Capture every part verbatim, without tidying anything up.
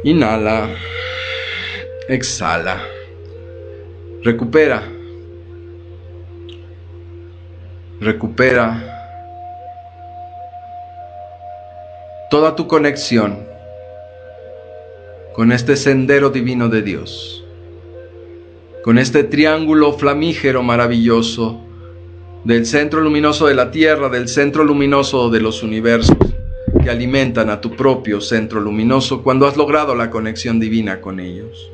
Inhala. Exhala. Recupera. Recupera toda tu conexión con este sendero divino de Dios, con este triángulo flamígero maravilloso del centro luminoso de la Tierra, del centro luminoso de los universos, que alimentan a tu propio centro luminoso cuando has logrado la conexión divina con ellos.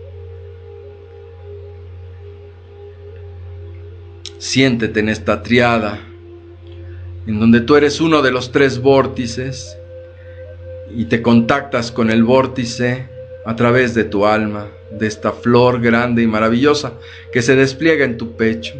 Siéntete en esta triada, en donde tú eres uno de los tres vórtices y te contactas con el vórtice a través de tu alma, de esta flor grande y maravillosa que se despliega en tu pecho.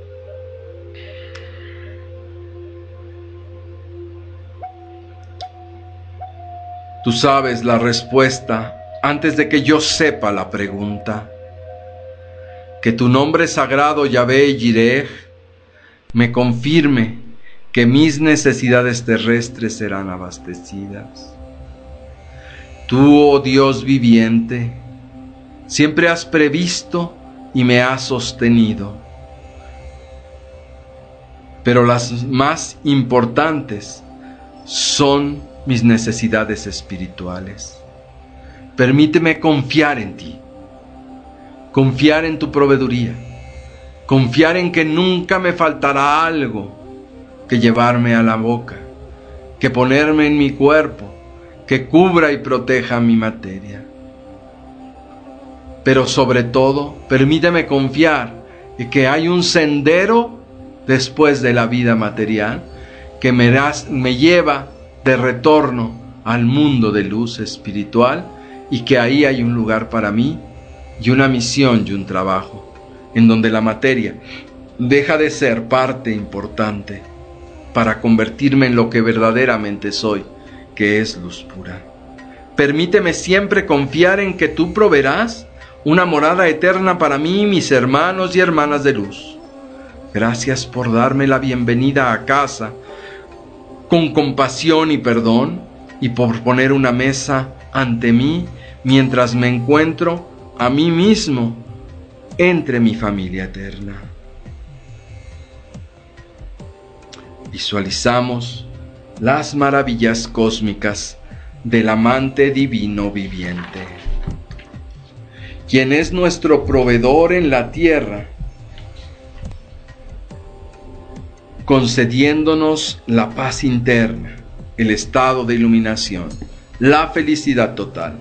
Tú sabes la respuesta antes de que yo sepa la pregunta. Que tu nombre sagrado, Yahvé Yireh, me confirme que mis necesidades terrestres serán abastecidas. Tú, oh Dios viviente, siempre has previsto y me has sostenido. Pero las más importantes son mis necesidades espirituales. Permíteme confiar en ti, confiar en tu proveeduría, confiar en que nunca me faltará algo que llevarme a la boca, que ponerme en mi cuerpo, que cubra y proteja mi materia. Pero sobre todo, permíteme confiar en que hay un sendero después de la vida material que me, das, me lleva de retorno al mundo de luz espiritual, y que ahí hay un lugar para mí y una misión y un trabajo, en donde la materia deja de ser parte importante para convertirme en lo que verdaderamente soy, que es luz pura. Permíteme siempre confiar en que tú proveerás una morada eterna para mí y mis hermanos y hermanas de luz. Gracias por darme la bienvenida a casa con compasión y perdón, y por poner una mesa ante mí mientras me encuentro a mí mismo entre mi familia eterna. Visualizamos las maravillas cósmicas del amante divino viviente, quien es nuestro proveedor en la tierra, concediéndonos la paz interna, el estado de iluminación, la felicidad total,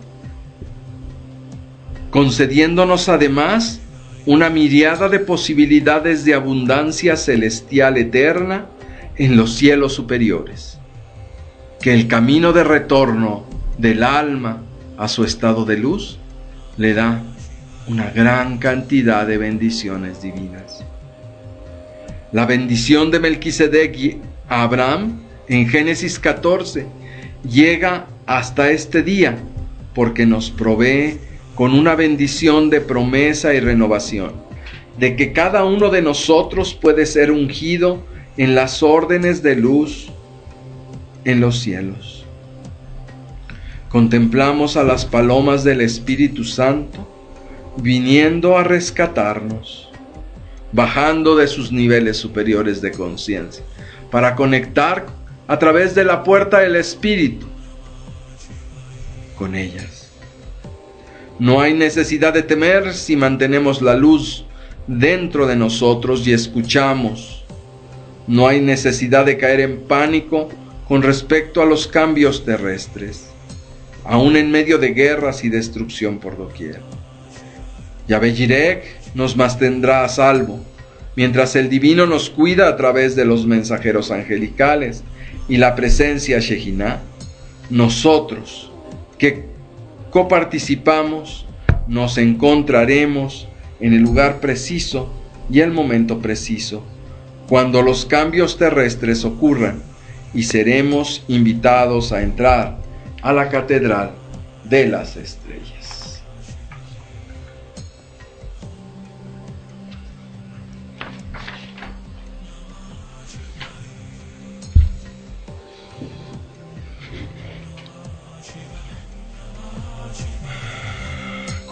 concediéndonos además una miriada de posibilidades de abundancia celestial eterna en los cielos superiores, que el camino de retorno del alma a su estado de luz le da una gran cantidad de bendiciones divinas. La bendición de Melquisedec a Abraham en Génesis catorce llega hasta este día porque nos provee con una bendición de promesa y renovación, de que cada uno de nosotros puede ser ungido en las órdenes de luz en los cielos. Contemplamos a las palomas del Espíritu Santo viniendo a rescatarnos, bajando de sus niveles superiores de conciencia, para conectar a través de la puerta del Espíritu con ellas. No hay necesidad de temer si mantenemos la luz dentro de nosotros y escuchamos. No hay necesidad de caer en pánico con respecto a los cambios terrestres, aún en medio de guerras y destrucción por doquier. Yahvé Yireh nos mantendrá a salvo, mientras el Divino nos cuida a través de los mensajeros angelicales y la presencia Shekinah. Nosotros, que coparticipamos, nos encontraremos en el lugar preciso y el momento preciso, cuando los cambios terrestres ocurran, y seremos invitados a entrar a la Catedral de las Estrellas.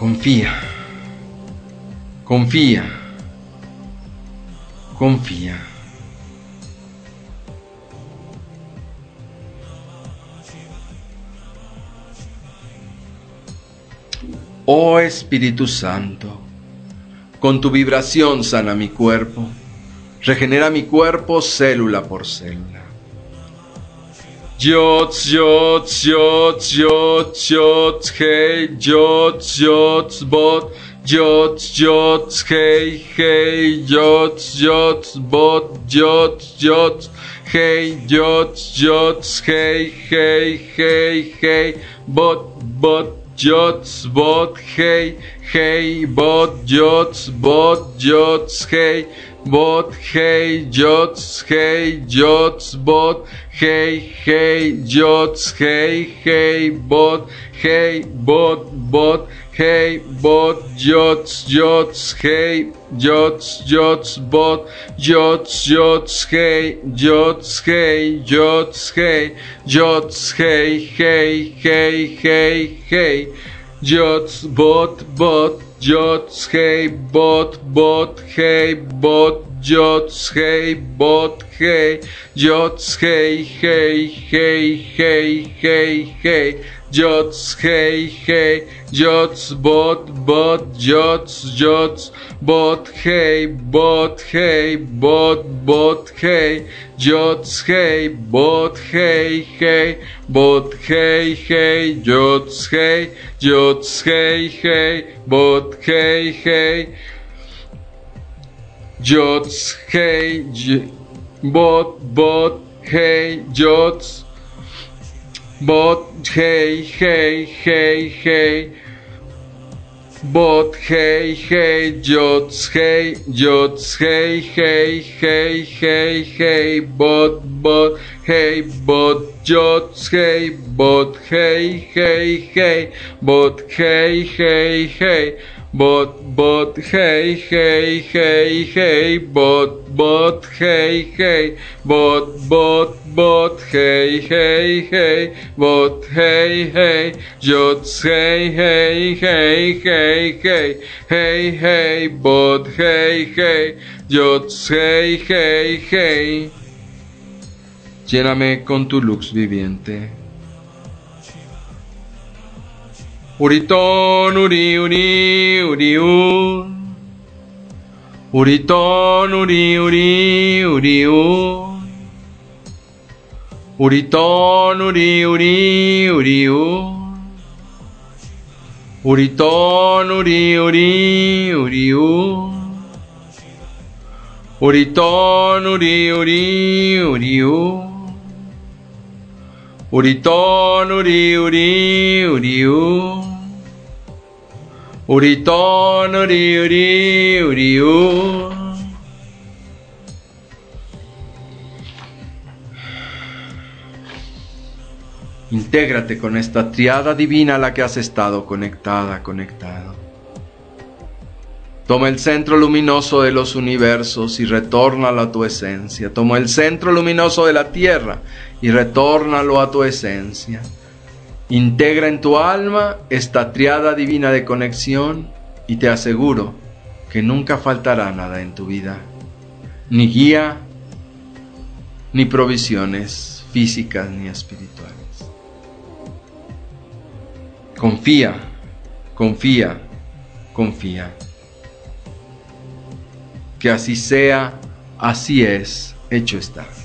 Confía, confía, confía. Oh Espíritu Santo, con tu vibración sana mi cuerpo, regenera mi cuerpo célula por célula. Yots, yots, yots, yots, yots, hey, yots, yots, bot, yots, yots, hey, hey, yots, yots, bot, yots, yots, hey, yots, yots, hey, hey, hey, hey, bot, bot, yots, bot, hey, hey, bot, yots, bot, yots, hey, bot, hey, yots, hey, yots, bot, hey, hey, yots, hey, hey, bot, hey, bot, bot, hey, bot, yots, yots, hey, yots, yots, bot, yots, yots, hey, yots, hey, yots, hey, yots, hey, hey, hey, hey, hey, yots, bot, bot, yots, hey, bot, bot, hey, bot, yots, hey, bot, hey, yots, hey, hey, hey, hey, hey, hey, yots, hey, hey, yots, bot, bot, yots, yots, bot, hey, bot, hey, bot, bot, hey, yots, hey, bot, hey, hey, bot, hey, hey, yots, hey, yots, hey, hey, bot, hey, hey, yots, hey, bot, bot, hey, yots, bot, hey, hey, hey, hey, bot, hey, hey, yots, hey, yots, hey, hey, hey, hey, hey, bot, bot, hey, bot, yots, hey, bot, hey, hey, hey, bot, hey, hey, hey, bot, bot, hey, hey, hey, hey, bot, bot, hey, hey, bot, bot, bot, hey, hey, hey, bot, hey, hey, yots, hey, hey, hey, hey, hey, hey, hey, bot, hey, hey, yots, hey, hey, hey. Lléname con tu luz viviente. Uriton, uri, uri, uri, un. Uriton, uri, uri, uri, un. Uriton, uri, uri, uri, un. Uriton, uri, uri, uri, un. Uriton, uri, uri, uri, un. Uriton, uri, uri, uri, un. Uriton, uri, uri, uri, un. Intégrate con esta triada divina a la que has estado conectada, conectado. Toma el centro luminoso de los universos y retórnalo a tu esencia. Toma el centro luminoso de la tierra y retórnalo a tu esencia. Integra en tu alma esta triada divina de conexión y te aseguro que nunca faltará nada en tu vida. Ni guía, ni provisiones físicas ni espirituales. Confía, confía, confía. Que así sea, así es, hecho está.